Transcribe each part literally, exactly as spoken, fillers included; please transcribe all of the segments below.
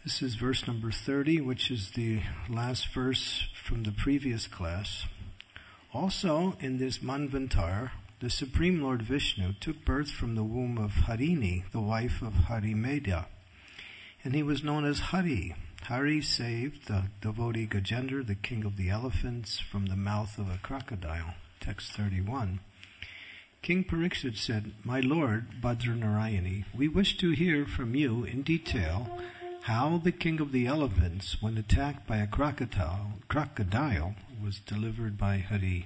This is verse number thirty, which is the last verse from the previous class. Also, in this Manvantar, the Supreme Lord Vishnu took birth from the womb of Harini, the wife of Harimedha, and he was known as Hari. Hari saved the devotee Gajendra, the king of the elephants, from the mouth of a crocodile. Text thirty-one. King Parikshit said, "My lord, Bhadranarayani, we wish to hear from you in detail how the king of the elephants, when attacked by a crocodile, crocodile was delivered by Hari."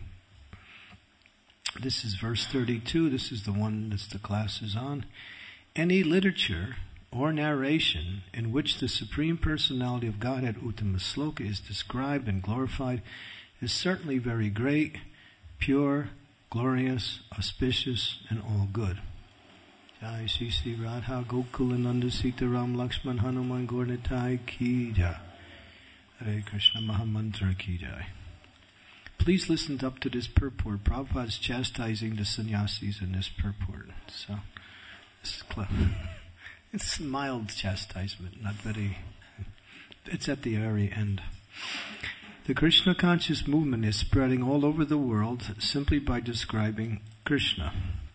This is verse thirty-two. This is the one that the class is on. Any literature or narration in which the Supreme Personality of Godhead, Uttama Sloka, is described and glorified is certainly very great, pure, glorious, auspicious, and all good. Jai Shri Sri Radha Gokulananda Sita Ram Lakshman Hanuman Gornitai Ki Jai. Hare Krishna Mahamantra Ki Jai. Please listen up to this purport. Prabhupada's chastising the sannyasis in this purport. So, this is clever. It's mild chastisement, not very... It's at the very end. The Krishna conscious movement is spreading all over the world simply by describing Krishna.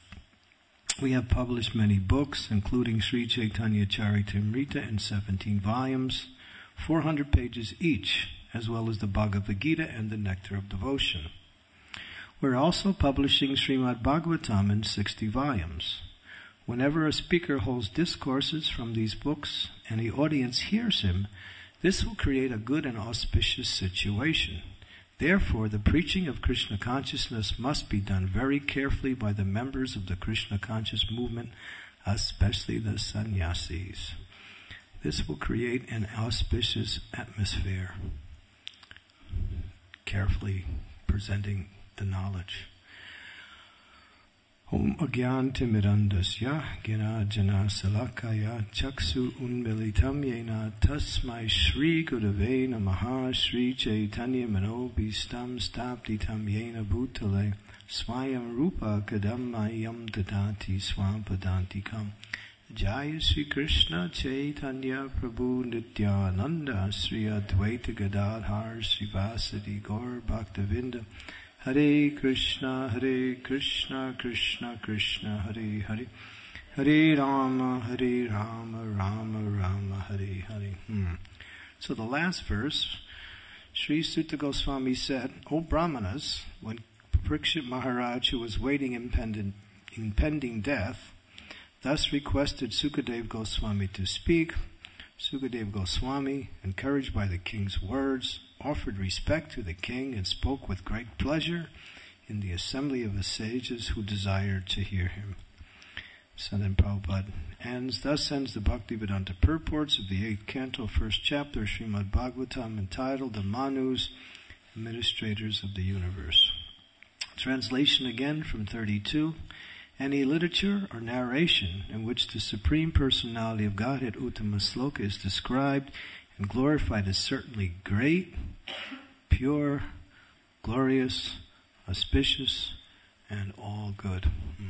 We have published many books, including Sri Chaitanya Charitamrita in seventeen volumes, four hundred pages each, as well as the Bhagavad Gita and the Nectar of Devotion. We're also publishing Srimad Bhagavatam in sixty volumes. Whenever a speaker holds discourses from these books and the audience hears him, this will create a good and auspicious situation. Therefore, the preaching of Krishna consciousness must be done very carefully by the members of the Krishna conscious movement, especially the sannyasis. This will create an auspicious atmosphere. Carefully presenting the knowledge. Om agyantimirandasya gira jana salakaya chaksu unmilitam yena tasmai shri gurave namaha Shri Chaitanya manobhistam staptitam yena bhutale swayam rupa kadammayam dadati swampadantikam. Jaya Shri Krishna Chaitanya Prabhu Nityananda Sri Advaita Gadadhar Srivasadi Gaur Bhaktavinda. Hare Krishna, Hare Krishna, Krishna Krishna, Hare Hare, Hare Rama, Hare Rama, Rama Rama, Hare Hare. Hmm. So the last verse, Sri Sutta Goswami said, "O Brahmanas, when Parikshit Maharaj, who was waiting impending, impending death, thus requested Sukadev Goswami to speak, Sukadev Goswami, encouraged by the king's words, offered respect to the king and spoke with great pleasure in the assembly of the sages who desired to hear him." So then Prabhupada ends, thus ends the Bhaktivedanta purports of the eighth canto, first chapter, Srimad Bhagavatam, entitled The Manus, Administrators of the Universe. Translation again from thirty-two. Any literature or narration in which the Supreme Personality of Godhead, Uttama Sloka, is described and glorified is certainly great, pure, glorious, auspicious, and all good.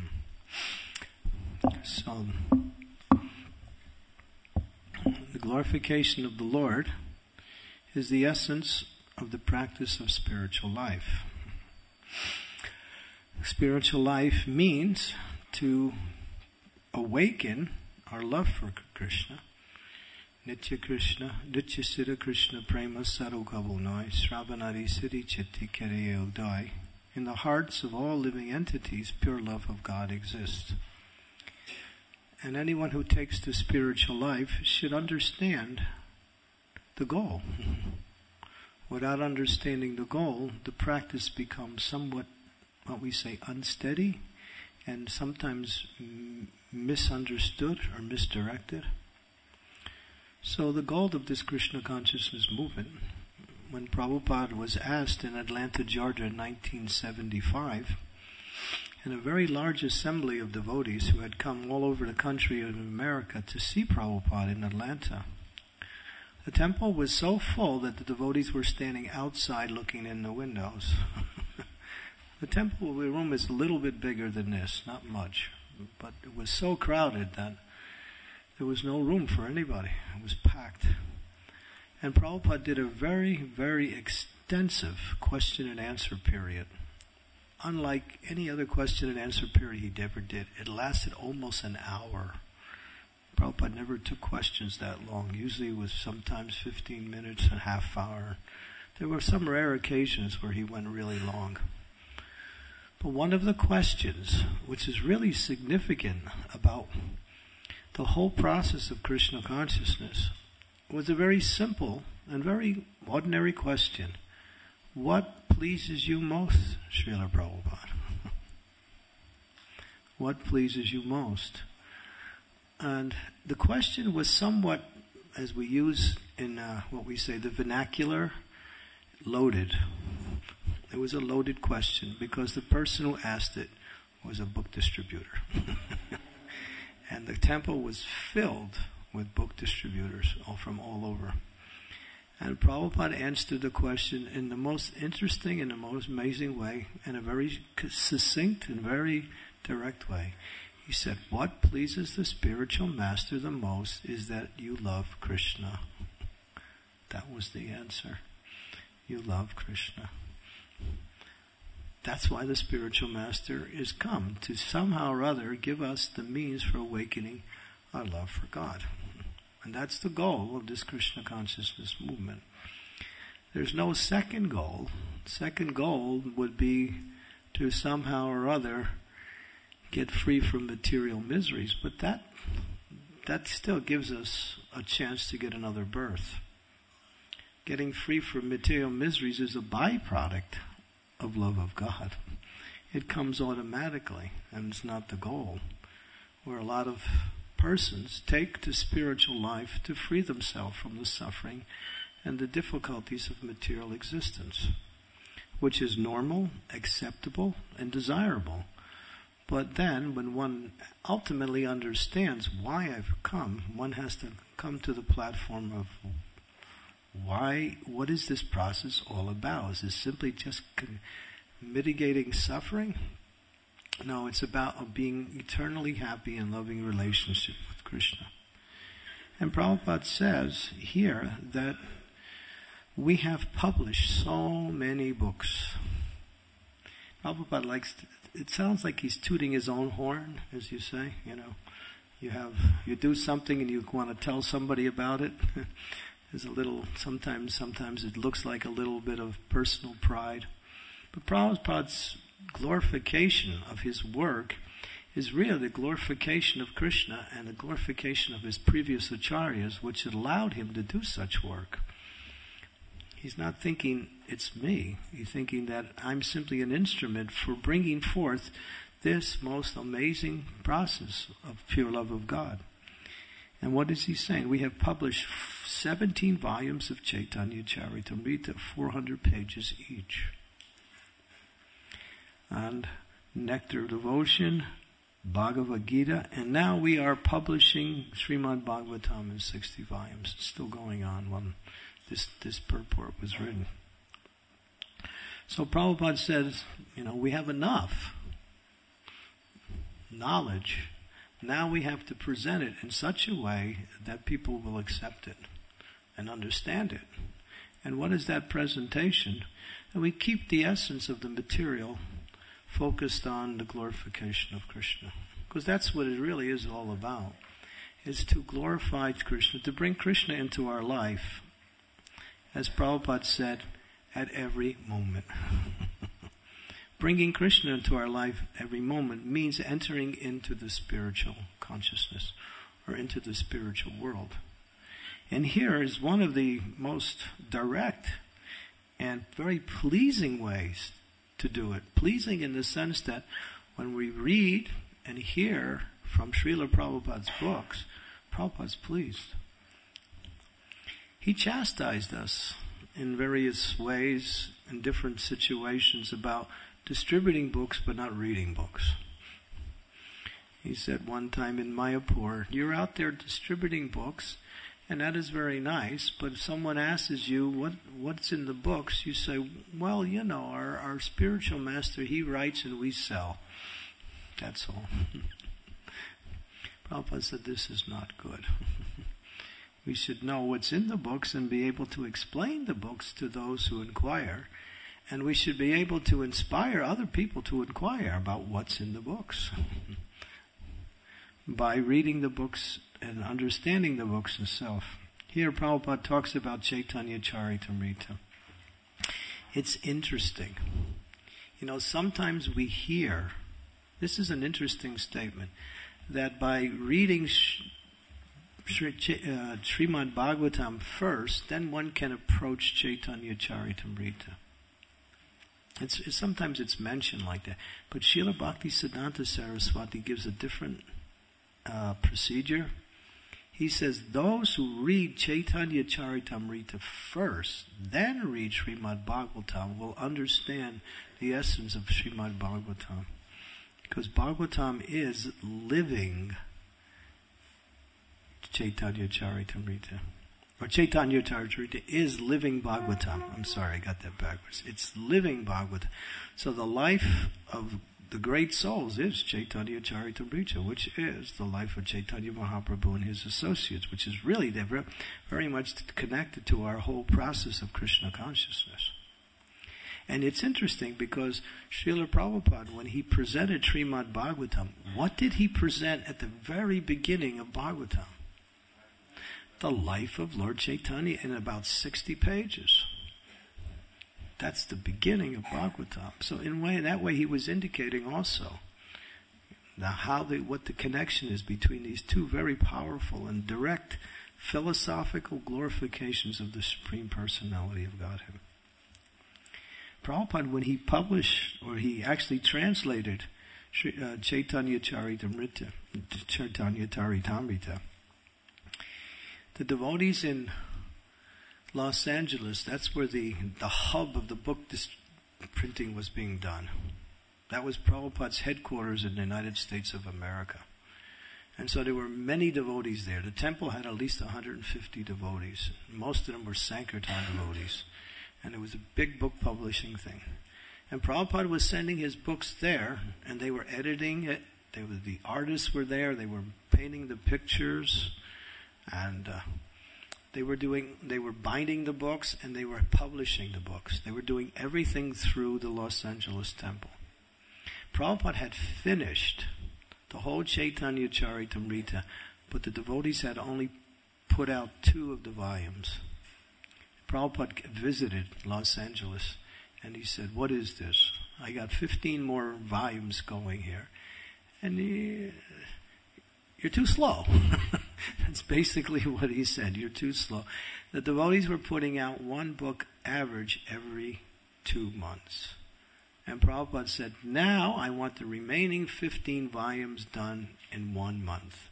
Hmm. So, the glorification of the Lord is the essence of the practice of spiritual life. Spiritual life means to awaken our love for Krishna. Nitya Krishna, Nitya Siddha Krishna Prema Sarukavunai, Sravanari Siddhi Chitti Kereye Udai. In the hearts of all living entities, pure love of God exists. And anyone who takes to spiritual life should understand the goal. Without understanding the goal, the practice becomes somewhat, what we say, unsteady and sometimes m- misunderstood or misdirected. So the goal of this Krishna consciousness movement, when Prabhupada was asked in Atlanta, Georgia in nineteen seventy-five, in a very large assembly of devotees who had come all over the country of America to see Prabhupada in Atlanta, the temple was so full that the devotees were standing outside looking in the windows. The temple the room is a little bit bigger than this, not much, but it was so crowded that there was no room for anybody. It was packed. And Prabhupada did a very, very extensive question and answer period. Unlike any other question and answer period he ever did, it lasted almost an hour. Prabhupada never took questions that long. Usually it was sometimes fifteen minutes, a half hour. There were some rare occasions where he went really long. But one of the questions, which is really significant about the whole process of Krishna consciousness, was a very simple and very ordinary question. What pleases you most, Srila Prabhupada? What pleases you most? And the question was somewhat, as we use in uh, what we say, the vernacular, loaded. It was a loaded question because the person who asked it was a book distributor. And the temple was filled with book distributors all from all over. And Prabhupada answered the question in the most interesting and the most amazing way, in a very succinct and very direct way. He said, what pleases the spiritual master the most is that you love Krishna. That was the answer. You love Krishna. That's why the spiritual master is come, to somehow or other give us the means for awakening our love for God. And that's the goal of this Krishna consciousness movement. There's no second goal. Second goal would be to somehow or other get free from material miseries, but that that still gives us a chance to get another birth. Getting free from material miseries is a byproduct of love of God. It comes automatically, and it's not the goal. Where a lot of persons take to spiritual life to free themselves from the suffering and the difficulties of material existence, which is normal, acceptable, and desirable. But then, when one ultimately understands why I've come, one has to come to the platform of why, what is this process all about? Is it simply just con- mitigating suffering? No, it's about being eternally happy and loving relationship with Krishna. And Prabhupada says here that we have published so many books. Prabhupada likes to, it sounds like he's tooting his own horn, as you say, you know. You have, you do something and you want to tell somebody about it. There's a little, sometimes, sometimes it looks like a little bit of personal pride. But Prabhupada's glorification of his work is really the glorification of Krishna and the glorification of his previous acharyas, which allowed him to do such work. He's not thinking, it's me. He's thinking that I'm simply an instrument for bringing forth this most amazing process of pure love of God. And what is he saying? We have published seventeen volumes of Chaitanya Charitamrita, four hundred pages each. And Nectar of Devotion, Bhagavad Gita, and now we are publishing Srimad Bhagavatam in sixty volumes. It's still going on when this, this purport was written. So Prabhupada says, you know, we have enough knowledge. Now we have to present it in such a way that people will accept it and understand it. And what is that presentation? And we keep the essence of the material focused on the glorification of Krishna. Because that's what it really is all about. Is to glorify Krishna, to bring Krishna into our life, as Prabhupada said, at every moment. Bringing Krishna into our life every moment means entering into the spiritual consciousness or into the spiritual world. And here is one of the most direct and very pleasing ways to do it. Pleasing in the sense that when we read and hear from Srila Prabhupada's books, Prabhupada's pleased. He chastised us in various ways, in different situations, about distributing books but not reading books. He said one time in Mayapur, you're out there distributing books, and that is very nice, but if someone asks you what what's in the books, you say, well, you know, our, our spiritual master, he writes and we sell. That's all. Prabhupada said this is not good. We should know what's in the books and be able to explain the books to those who inquire. And we should be able to inspire other people to inquire about what's in the books. By reading the books and understanding the books itself. Here Prabhupada talks about Chaitanya Charitamrita. It's interesting. You know, sometimes we hear, this is an interesting statement, that by reading Sh- Sh- uh, Srimad Bhagavatam first, then one can approach Chaitanya Charitamrita. It's, it's, sometimes it's mentioned like that. But Srila Bhaktisiddhanta Saraswati gives a different uh, procedure. He says those who read Chaitanya Charitamrita first, then read Srimad Bhagavatam, will understand the essence of Srimad Bhagavatam. Because Bhagavatam is living Chaitanya Charitamrita. Or Chaitanya Charitamrita is living Bhagavatam. I'm sorry, I got that backwards. It's living Bhagavatam. So the life of the great souls is Chaitanya Charitamrita, which is the life of Chaitanya Mahaprabhu and his associates, which is really, they're very much connected to our whole process of Krishna consciousness. And it's interesting because Srila Prabhupada, when he presented Srimad Bhagavatam, what did he present at the very beginning of Bhagavatam? The life of Lord Chaitanya in about sixty pages. That's the beginning of Bhagavatam. So in way, that way he was indicating also now how the, what the connection is between these two very powerful and direct philosophical glorifications of the Supreme Personality of Godhead. Prabhupada, when he published, or he actually translated uh, Chaitanya Charitamrita, Chaitanya Charitamrita, the devotees in Los Angeles, that's where the, the hub of the book dis- printing was being done. That was Prabhupada's headquarters in the United States of America. And so there were many devotees there. The temple had at least one hundred fifty devotees. Most of them were Sankirtan devotees. And it was a big book publishing thing. And Prabhupada was sending his books there, and they were editing it. They were, the artists were there. They were painting the pictures. And uh, they were doing, they were binding the books, and they were publishing the books. They were doing everything through the Los Angeles temple. Prabhupada had finished the whole Chaitanya Charitamrita, but the devotees had only put out two of the volumes. Prabhupada visited Los Angeles, and he said, "What is this? I got fifteen more volumes going here, and he, you're too slow." That's basically what he said. You're too slow. The devotees were putting out one book average every two months. And Prabhupada said, now I want the remaining fifteen volumes done in one month.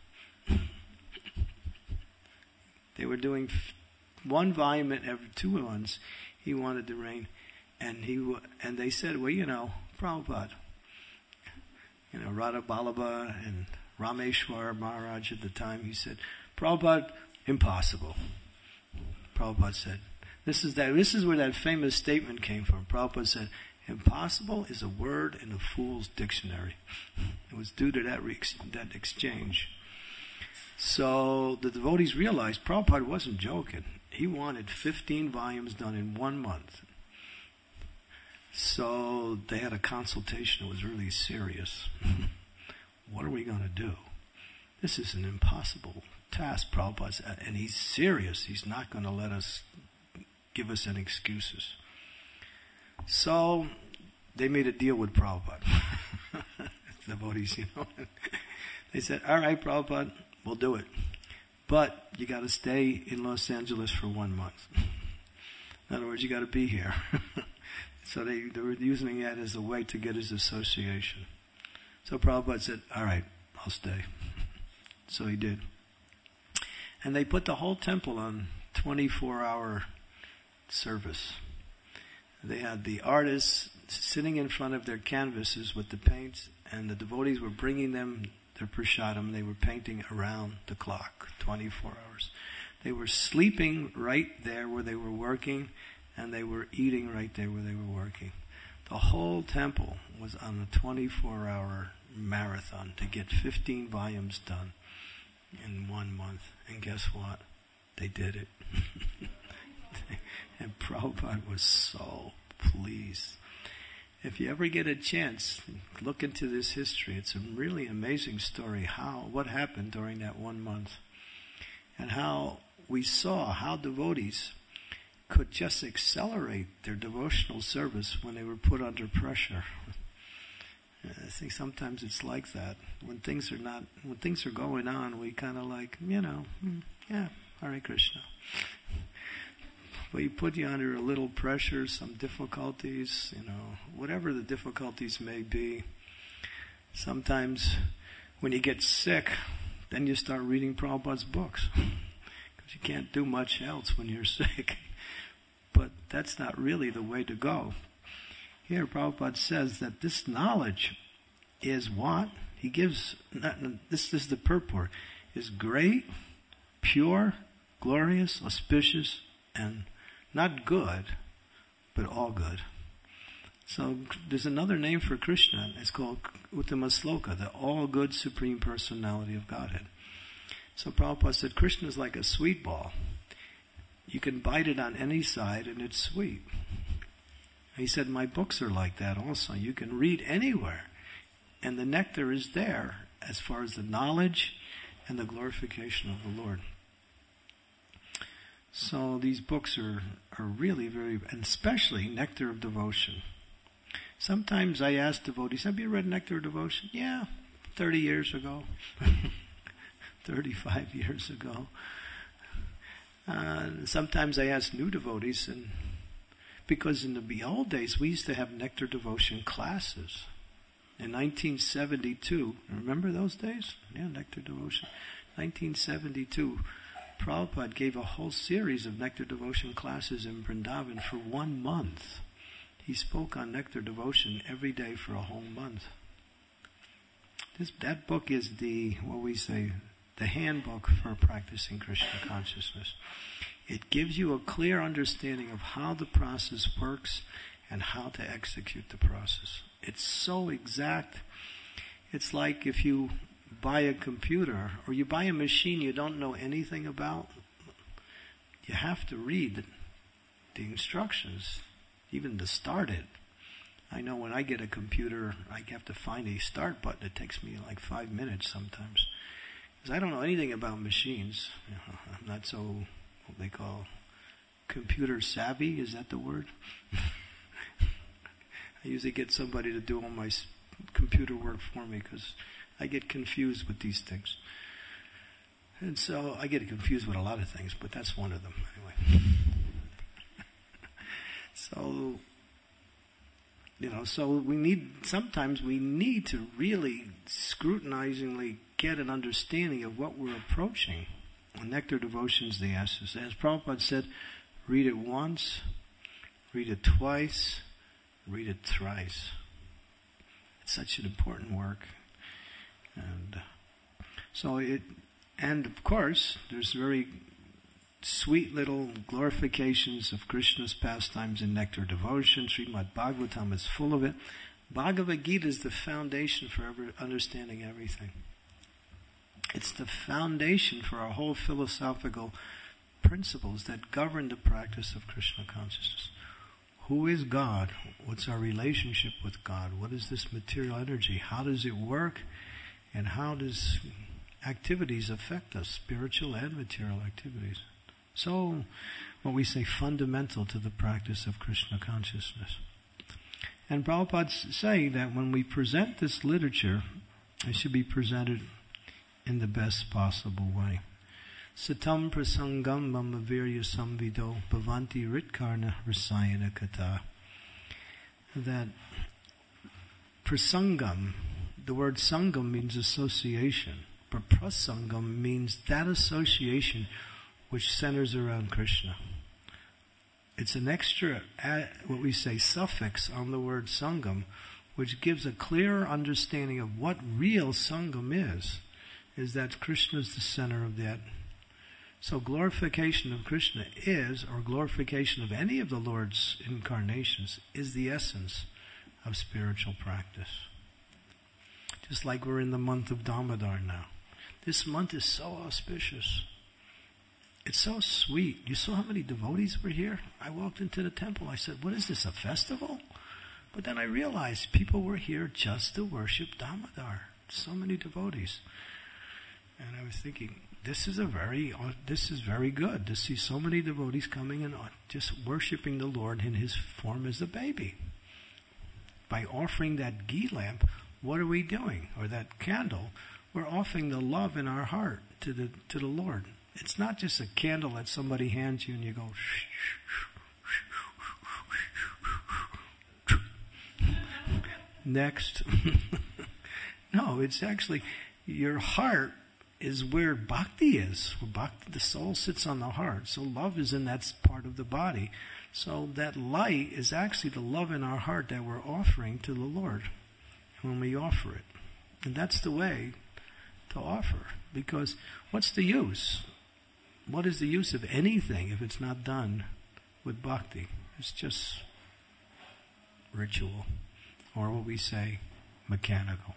They were doing f- one volume in every two months. He wanted to reign. And he w- and they said, well, you know, Prabhupada, you know, Radha Ballabha and Rameshwar Maharaj at the time, he said, Prabhupada, impossible. Prabhupada said, this is that. This is where that famous statement came from. Prabhupada said, impossible is a word in a fool's dictionary. It was due to that, re- that exchange. So the devotees realized Prabhupada wasn't joking. He wanted fifteen volumes done in one month. So they had a consultation. It was really serious. What are we going to do? This is an impossible task, Prabhupada said. And he's serious. He's not going to let us, give us any excuses. So they made a deal with Prabhupada. The devotees, you know. They said, all right, Prabhupada, we'll do it. But you got to stay in Los Angeles for one month. In other words, you got to be here. So they, they were using that as a way to get his association. So Prabhupada said, all right, I'll stay. So he did. And they put the whole temple on twenty-four hour service. They had the artists sitting in front of their canvases with the paints, and the devotees were bringing them their prasadam. They were painting around the clock, twenty-four hours. They were sleeping right there where they were working, and they were eating right there where they were working. The whole temple was on a twenty-four hour marathon to get fifteen volumes done in one month. And guess what? they did it. And Prabhupada was so pleased. If you ever get a chance, look into this history. It's a really amazing story, how what happened during that one month. And how we saw how devotees could just accelerate their devotional service when they were put under pressure. I think sometimes it's like that. When things are not, when things are going on, we kind of like, you know, yeah, Hare Krishna. But you put you under a little pressure, some difficulties, you know, whatever the difficulties may be. Sometimes when you get sick, then you start reading Prabhupada's books. Because you can't do much else when you're sick. But that's not really the way to go. Here Prabhupada says that this knowledge is what? He gives, this is the purport, is great, pure, glorious, auspicious, and not good, but all good. So there's another name for Krishna. It's called Uttama Sloka, the all-good Supreme Personality of Godhead. So Prabhupada said Krishna is like a sweet ball. You can bite it on any side and it's sweet. He said, my books are like that also. You can read anywhere. And the nectar is there as far as the knowledge and the glorification of the Lord. So these books are, are really very, and especially Nectar of Devotion. Sometimes I ask devotees, have you read Nectar of Devotion? Yeah, thirty years ago. thirty-five years ago. Uh, sometimes I ask new devotees, and because in the old days we used to have Nectar Devotion classes. In nineteen seventy-two, remember those days? Yeah, Nectar Devotion. nineteen seventy-two, Prabhupada gave a whole series of Nectar Devotion classes in Vrindavan for one month. He spoke on Nectar Devotion every day for a whole month. This, that book is the, what we say, the handbook for practicing Krishna consciousness. It gives you a clear understanding of how the process works and how to execute the process. It's so exact. It's like if you buy a computer or you buy a machine you don't know anything about, you have to read the instructions, even to start it. I know when I get a computer, I have to find a start button. It takes me like five minutes sometimes. Because I don't know anything about machines. You know, I'm not so, what they call, computer savvy. Is that the word? I usually get somebody to do all my computer work for me because I get confused with these things. And so I get confused with a lot of things, but that's one of them anyway. So, you know, so we need, sometimes we need to really scrutinizingly get an understanding of what we're approaching. And Nectar Devotion is the essence. As Prabhupada said, read it once, read it twice, read it thrice. It's such an important work. And so it, and of course, there's very sweet little glorifications of Krishna's pastimes in Nectar Devotion. Srimad Bhagavatam is full of it. Bhagavad Gita is the foundation for ever understanding everything. It's the foundation for our whole philosophical principles that govern the practice of Krishna consciousness. Who is God? What's our relationship with God? What is this material energy? How does it work? And how does activities affect us, spiritual and material activities? So, what we say, fundamental to the practice of Krishna consciousness. And Prabhupada say that when we present this literature, it should be presented in the best possible way. Satam prasangam mamavirya samvido bhavanti ritkarna rasayana kata. That prasangam, the word sangam means association, but prasangam means that association which centers around Krishna. It's an extra, what we say, suffix on the word sangam, which gives a clearer understanding of what real sangam is, is that Krishna is the center of that. So glorification of Krishna is, or glorification of any of the Lord's incarnations, is the essence of spiritual practice. Just like we're in the month of Damodar now. This month is so auspicious. it's so sweet. You saw how many devotees were here? I walked into the temple. I said, what is this, a festival? But then I realized people were here just to worship Damodar. So many devotees. And I was thinking, this is a very, uh, this is very good to see so many devotees coming and uh, just worshiping the Lord in His form as a baby. By offering that ghee lamp, what are we doing? Or that candle? We're offering the love in our heart to the to the Lord. It's not just a candle that somebody hands you and you go. Next. No, it's actually your heart is where bhakti is. Where bhakti, the soul sits on the heart. So love is in that part of the body. So that light is actually the love in our heart that we're offering to the Lord when we offer it. And that's the way to offer. Because what's the use? What is the use of anything if it's not done with bhakti? It's just ritual. Or what we say, mechanical.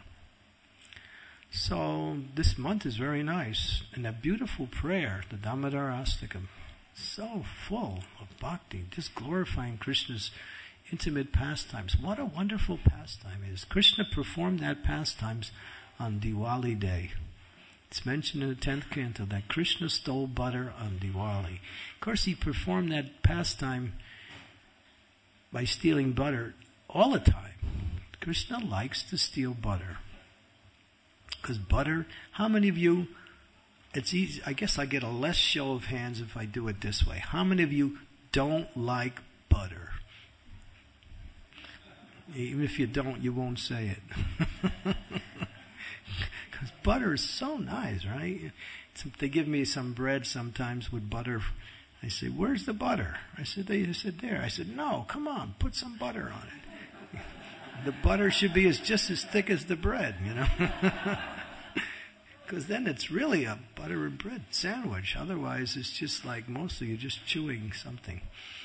So this month is very nice. And that beautiful prayer, the Damodar Astakam, so full of bhakti, just glorifying Krishna's intimate pastimes. What a wonderful pastime it is. Krishna performed that pastimes on Diwali day. It's mentioned in the tenth canto that Krishna stole butter on Diwali. Of course, he performed that pastime by stealing butter all the time. Krishna likes to steal butter. Because butter, how many of you, it's easy, I guess I get a less show of hands if I do it this way. How many of you don't like butter? Even if you don't, you won't say it. Because butter is so nice, right? It's, they give me some bread sometimes with butter. I say, where's the butter? I said, they, they said, there. I said, no, come on, put some butter on it. The butter should be as just as thick as the bread, you know. Because then it's really a butter and bread sandwich. Otherwise, it's just like mostly you're just chewing something.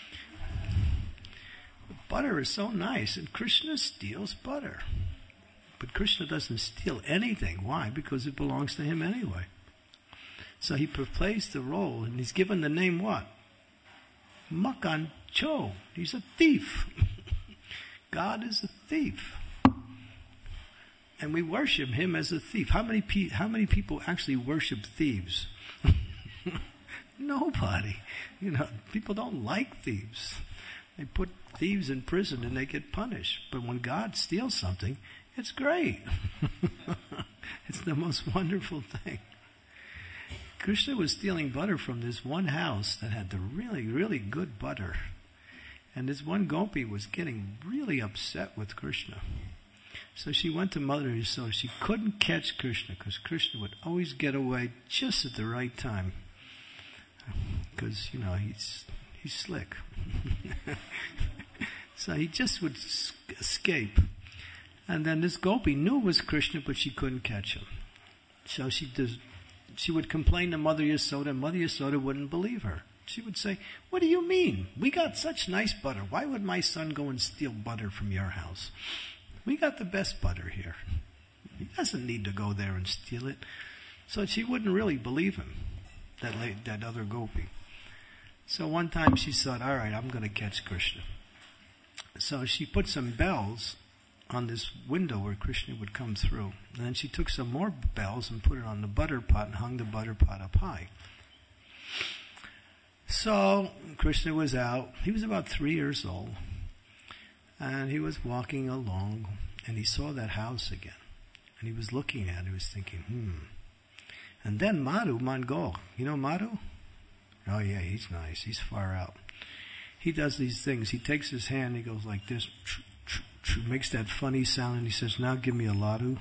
But butter is so nice, and Krishna steals butter. But Krishna doesn't steal anything. Why? Because it belongs to him anyway. So he plays the role, and he's given the name what? Makan Cho. He's a thief. God is a thief. And we worship him as a thief. How many pe- how many people actually worship thieves? Nobody. You know, people don't like thieves. They put thieves in prison and they get punished. But when God steals something, it's great. It's the most wonderful thing. Krishna was stealing butter from this one house that had the really, really good butter. And this one gopi was getting really upset with Krishna. So she went to Mother Yasoda. She couldn't catch Krishna because Krishna would always get away just at the right time. Because, you know, he's he's slick. So he just would escape. And then this gopi knew it was Krishna, but she couldn't catch him. So she does, she would complain to Mother Yasoda, and Mother Yasoda wouldn't believe her. She would say, what do you mean? We got such nice butter. Why would my son go and steal butter from your house? We got the best butter here. He doesn't need to go there and steal it. So she wouldn't really believe him, that lady, that other gopi. So one time she thought, all right, I'm going to catch Krishna. So she put some bells on this window where Krishna would come through. And then she took some more bells and put it on the butter pot and hung the butter pot up high. So Krishna was out. He was about three years old. And he was walking along, and he saw that house again. And he was looking at it. He was thinking, hmm. And then Madhu Mangol. You know Madhu? Oh, yeah, he's nice. He's far out. He does these things. He takes his hand, he goes like this, makes that funny sound, and he says, now give me a laddu.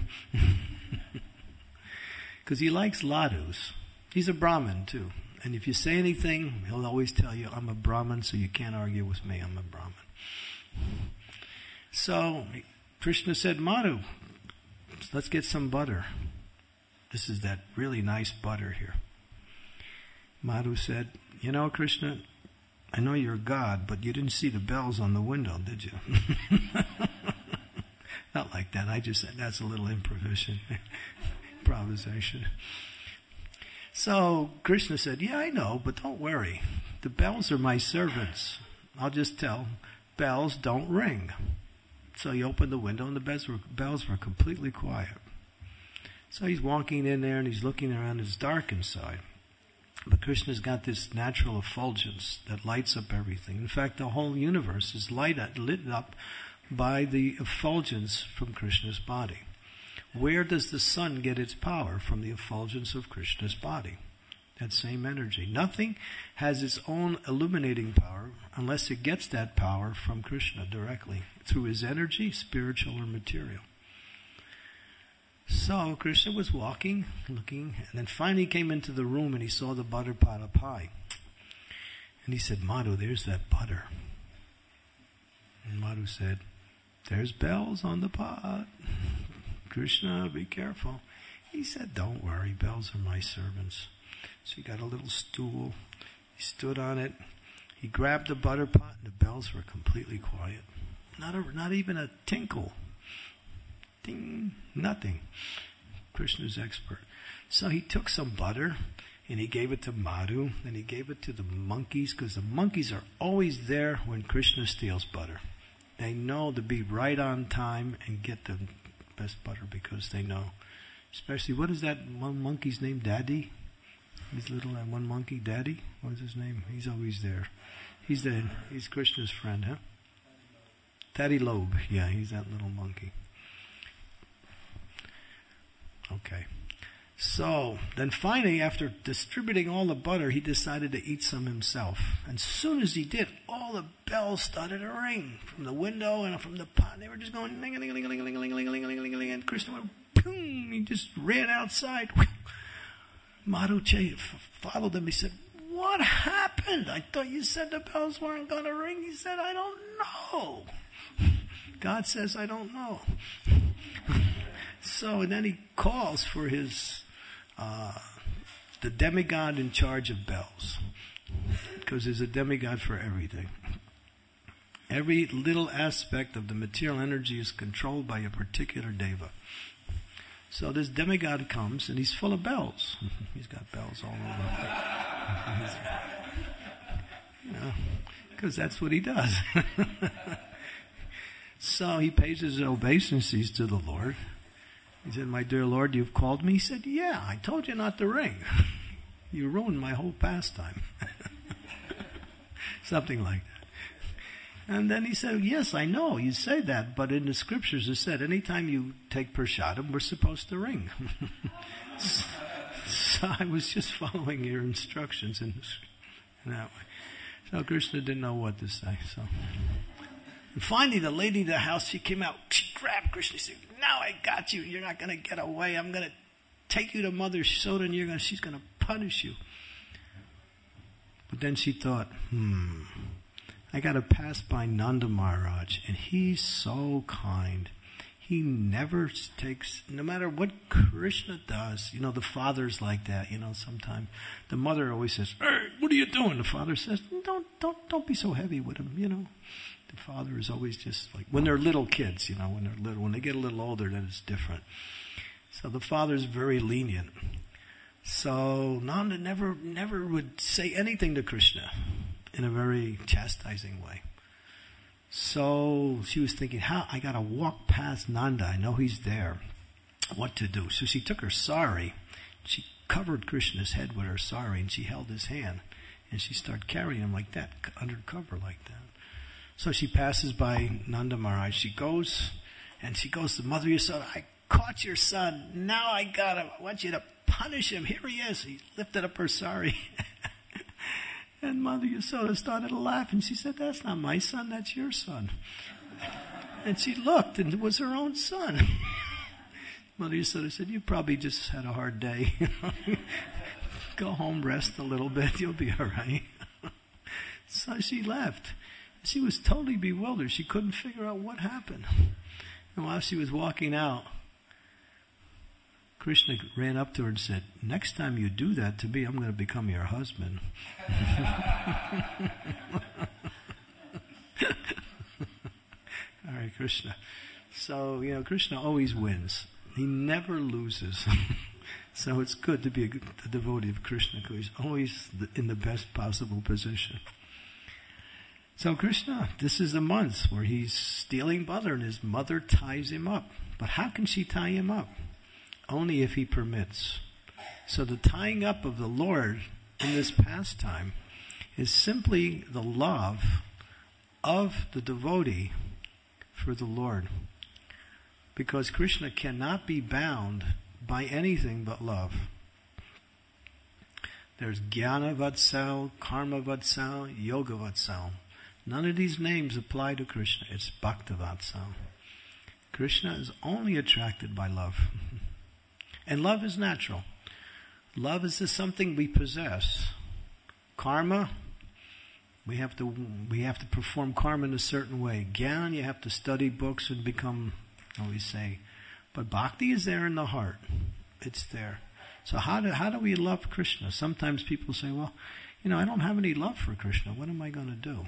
Because he likes laddus. He's a Brahmin, too. And if you say anything, he'll always tell you, I'm a Brahmin, so you can't argue with me. I'm a Brahmin. So Krishna said, Madhu, let's get some butter. This is that really nice butter here. Madhu said, you know, Krishna, I know you're God, but you didn't see the bells on the window, did you? Not like that. I just said that's a little improvisation. improvisation. So Krishna said, yeah, I know, but don't worry. The bells are my servants. I'll just tell, bells don't ring. So he opened the window and the bells were, bells were completely quiet. So he's walking in there and he's looking around. It's dark inside. But Krishna's got this natural effulgence that lights up everything. In fact, the whole universe is light, lit up by the effulgence from Krishna's body. Where does the sun get its power? From the effulgence of Krishna's body. That same energy. Nothing has its own illuminating power unless it gets that power from Krishna directly, through his energy, spiritual or material. So Krishna was walking, looking, and then finally came into the room and he saw the butter pot up high. And he said, Madhu, there's that butter. And Madhu said, there's bells on the pot. Krishna, be careful. He said, don't worry, bells are my servants. So he got a little stool. He stood on it. He grabbed the butter pot and the bells were completely quiet. Not a, not even a tinkle. Ding, nothing. Krishna's expert. So he took some butter and he gave it to Madhu and he gave it to the monkeys, because the monkeys are always there when Krishna steals butter. They know to be right on time and get the best butter because they know. Especially, what is that one monkey's name? Daddy? His little uh, one monkey, Daddy? What is his name? He's always there. He's the he's Krishna's friend, huh? Daddy Lobe. Yeah, he's that little monkey. Okay. So, then finally, after distributing all the butter, he decided to eat some himself. And as soon as he did, all the bells started to ring from the window and from the pot. They were just going ling-a-ling-a-ling-a-ling-a-ling-a-ling-a-ling-a-ling, and Krishna went, boom, he just ran outside. Madhu followed him. He said, what happened? I thought you said the bells weren't going to ring. He said, I don't know. God says, I don't know. So, and then he calls for his, uh, the demigod in charge of bells. Because there's a demigod for everything. Every little aspect of the material energy is controlled by a particular deva. So this demigod comes and he's full of bells. He's got bells all over. You know, because that's what he does. So he pays his obeisances to the Lord. He said, my dear Lord, you've called me? He said, yeah, I told you not to ring. You ruined my whole pastime. Something like that. And then he said, yes, I know, you say that, but in the scriptures it said, anytime you take prasadam, we're supposed to ring. So I was just following your instructions in, this, in that way. So Krishna didn't know what to say. So, and finally, the lady in the house, she came out, she grabbed Krishna, she said, now I got you, you're not going to get away, I'm going to take you to Mother Yashoda and you're gonna, she's going to punish you. But then she thought, hmm, I got to pass by Nanda Maharaj, and he's so kind. He never takes, no matter what Krishna does, you know, the father's like that, you know, sometimes. The mother always says, hey, what are you doing? The father says, don't, don't, don't be so heavy with him, you know. The father is always just like, when they're little kids, you know, when they're little, when they get a little older, then it's different. So the father's very lenient. So Nanda never, never would say anything to Krishna in a very chastising way. So she was thinking, how, I gotta walk past Nanda, I know he's there. What to do? So she took her sari, she covered Krishna's head with her sari, and she held his hand, and she started carrying him like that, under cover like that. So she passes by Nanda Maharaj, she goes, and she goes to Mother Yashoda, I caught your son, now I got him, I want you to punish him, here he is. He lifted up her sari. And Mother Yashoda started to laugh, and she said, that's not my son, that's your son. And she looked, and it was her own son. Mother Yashoda said, you probably just had a hard day. Go home, rest a little bit, you'll be all right. So she left. She was totally bewildered. She couldn't figure out what happened. And while she was walking out, Krishna ran up to her and said, next time you do that to me, I'm going to become your husband. All right, Krishna. So, you know, Krishna always wins. He never loses. So it's good to be a, a devotee of Krishna because he's always in the best possible position. So Krishna, this is a month where he's stealing butter and his mother ties him up. But how can she tie him up? Only if he permits. So the tying up of the Lord in this pastime is simply the love of the devotee for the Lord. Because Krishna cannot be bound by anything but love. There's Jnana Vatsal, Karma Vatsal, Yoga Vatsal. None of these names apply to Krishna. It's Bhakta Vatsal. Krishna is only attracted by love. And love is natural. Love is just something we possess. Karma, we have to we have to perform karma in a certain way. Gyan, you have to study books and become, how we say. But bhakti is there in the heart. It's there. So how do how do we love Krishna? Sometimes people say, well, you know, I don't have any love for Krishna. What am I going to do?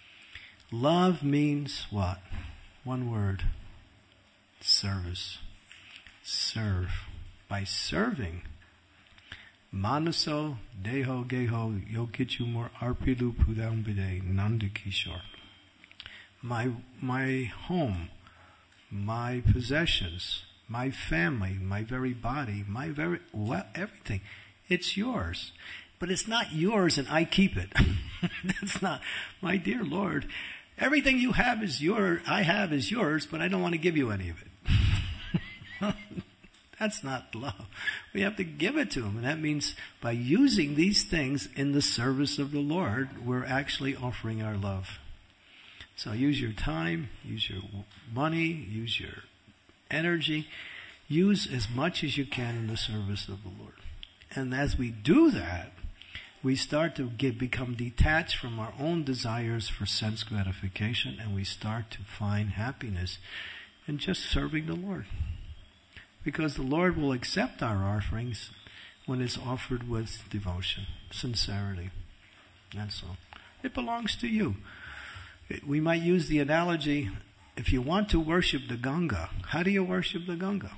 Love means what? One word. Service. Serve. By serving. Manaso deho geho yokichu mor arpilu pudambide nandakishore. My my home, my possessions, my family, my very body, my very well everything, it's yours. But it's not yours and I keep it. That's not, my dear Lord, everything you have is yours, I have is yours, but I don't want to give you any of it. That's not love. We have to give it to him. And that means by using these things in the service of the Lord, we're actually offering our love. So use your time, use your money, use your energy. Use as much as you can in the service of the Lord. And as we do that, we start to get, become detached from our own desires for sense gratification, and we start to find happiness in just serving the Lord. Because the Lord will accept our offerings when it's offered with devotion, sincerity. That's all. It belongs to you. We might use the analogy, if you want to worship the Ganga, how do you worship the Ganga?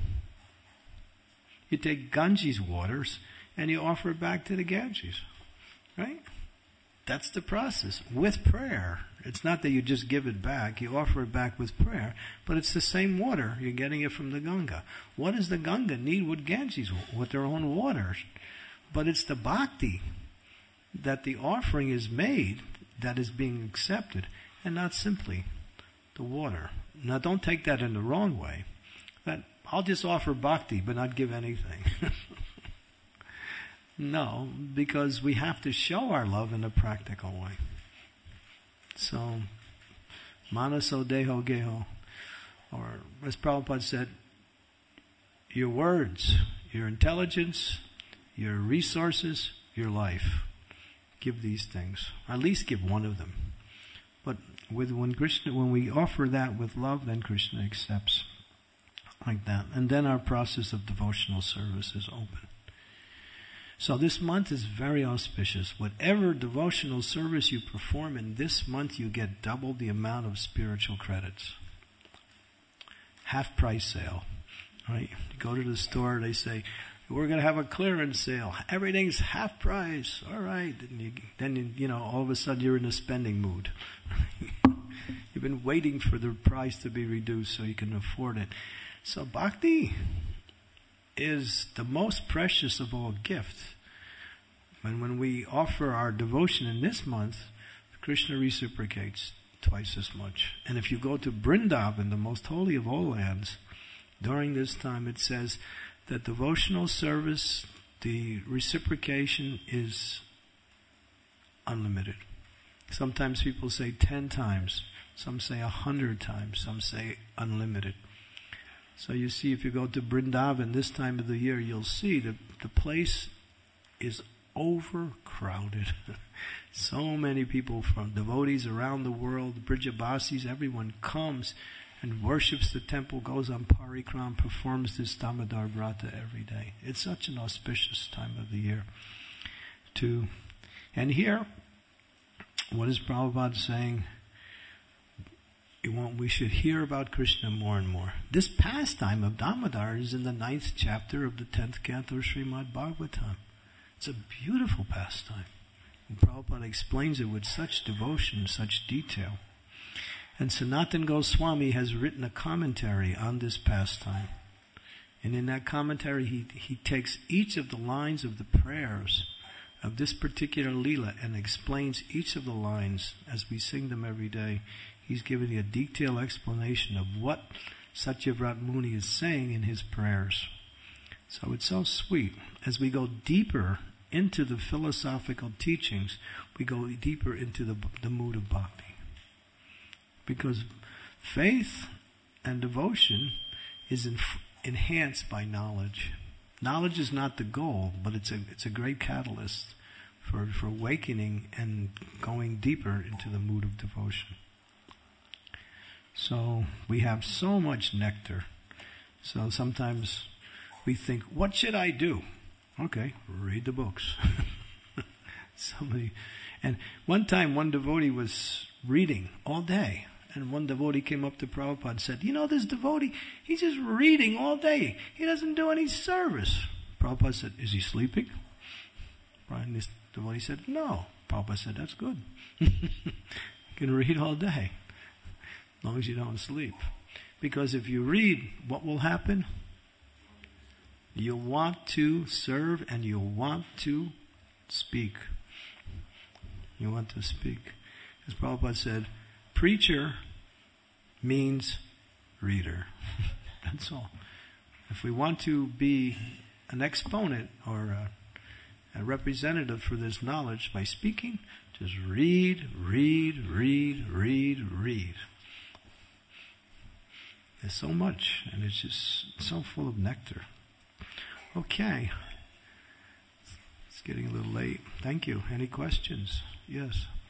You take Ganges waters and you offer it back to the Ganges. Right? That's the process. With prayer. It's not that you just give it back. You offer it back with prayer. But it's the same water. You're getting it from the Ganga. What does the Ganga need with Ganges? With their own waters. But it's the bhakti that the offering is made that is being accepted. And not simply the water. Now don't take that in the wrong way. That I'll just offer bhakti but not give anything. No, because we have to show our love in a practical way. So, manaso deho geho, or as Prabhupada said, your words, your intelligence, your resources, your life. Give these things. At least give one of them. But with when Krishna, when we offer that with love, then Krishna accepts like that. And then our process of devotional service is open. So this month is very auspicious. Whatever devotional service you perform in this month, you get double the amount of spiritual credits. Half price sale. Right? You go to the store, they say, we're going to have a clearance sale. Everything's half price. All right. Then, you, then you, you know, all of a sudden you're in a spending mood. You've been waiting for the price to be reduced so you can afford it. So bhakti is the most precious of all gifts. And when we offer our devotion in this month, Krishna reciprocates twice as much. And if you go to Vrindavan, the most holy of all lands, during this time it says that devotional service, the reciprocation is unlimited. Sometimes people say ten times, some say a hundred times, some say unlimited. So you see, if you go to Vrindavan this time of the year, you'll see that the place is overcrowded. So many people from devotees around the world, Brijabasis, everyone comes and worships the temple, goes on parikram, performs this Damodar Vrata every day. It's such an auspicious time of the year. To, and here, what is Prabhupada saying? it won't, we should hear about Krishna more and more. This pastime of Damodar is in the ninth chapter of the tenth canto of Srimad Bhagavatam. It's a beautiful pastime. And Prabhupada explains it with such devotion, such detail. And Sanatana Goswami has written a commentary on this pastime. And in that commentary, he, he takes each of the lines of the prayers of this particular Leela and explains each of the lines as we sing them every day. He's giving you a detailed explanation of what Satyavrat Muni is saying in his prayers. So it's so sweet. As we go deeper into the philosophical teachings, we go deeper into the, the mood of bhakti. Because faith and devotion is in, enhanced by knowledge. Knowledge is not the goal, but it's a it's a great catalyst for, for awakening and going deeper into the mood of devotion. So we have so much nectar. So sometimes we think, what should I do? Okay, read the books. Somebody, and one time one devotee was reading all day. And one devotee came up to Prabhupada and said, you know, this devotee, he's just reading all day. He doesn't do any service. Prabhupada said, is he sleeping? And this devotee said, no. Prabhupada said, that's good. You can read all day, as long as you don't sleep. Because if you read, what will happen? You'll want to serve and you'll want to speak. You want to speak. As Prabhupada said, preacher means reader. That's all. If we want to be an exponent or a, a representative for this knowledge by speaking, just read, read, read, read, read. There's so much, and it's just so full of nectar. Okay. It's getting a little late. Thank you. Any questions? Yes.